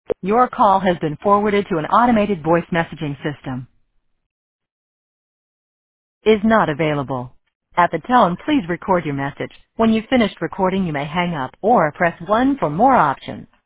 Your call has been forwarded to an automated voice messaging system. Is not available. At the tone, please record your message. When you've finished recording, you may hang up or press 1 for more options.